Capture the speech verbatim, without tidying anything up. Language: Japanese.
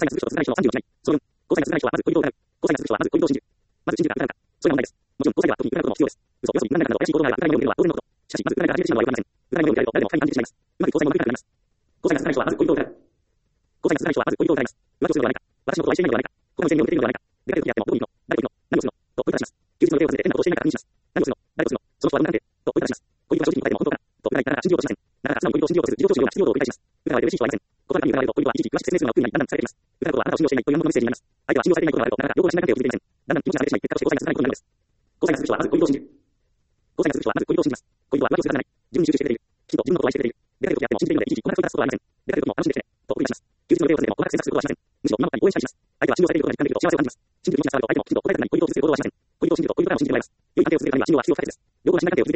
際の続く人は続かない人のさんじゅうのいちない。そのよん、交際が続かない人はまず恋人を疑う。交際が続く人はまず恋人を信じる。まず信じるか疑うか。それが問題です。もちろん交際では特に疑うことも必要です。嘘、よそに何らかの怪しい行動があれば疑いの目を見るのは当然のこと。しかし、まず疑いが始めてしまうのはよくありません。疑いの目を見られると誰でも二人に感じてしまいます。うまく交際もうまくいかなくなります。交際が続かない人はまず恋人を疑う。交際が続かない人はまず恋人を疑います。浮気をするのではないか。私のことを愛していないのではないか。他の異性に目を向けているのではないか。出かけるときやってもどこにいるの、誰といるの、何をするのと問いただします。休日の予定を忘れて変なことをしていないか確認します。何をするの、誰とするの、その人はどんな関係と問いただします。恋人は正直に答えても本当かと疑いながら信じようとしません。なかなか素直に恋人を信じようとせず、事情聴取のような必要度を繰り返します。疑われて嬉しい人はいません。断るために疑われると恋人は一時期詳しく説明するのが億劫になり、だんだん伝えてきます。疑うことはあなたを信用していないという暗黙のメッセージになります。相手は信用されていないことがあるとなかなか両方が信頼関係を築いていません。だんだん気持ちが離れてしまい、結果として交際が続かないことになるのです。交際が続く人はまず恋人を信じる。交際が続く人はまず恋人を信じます。恋人は浮気をするからない。自分に集中してくれている。きちんと自分のことを愛してくれている。出かけるときやっても信じているので、一時こんな人を出すことはありません。出かけるときも楽しんできてねと送り出します。休日の予定を忘れても細かく選択することはしません。むしろ今までに応援したりします。相手は信用されていることが実感できると幸せを感じます。信じる気持ちが伝わると相手もきちんと答えてくれない恋人を続けることはしません。恋人を信じると恋人からも信じてもらいます。良い関係を続けるためには信用は必要不可欠です。両方が信頼関係を築いて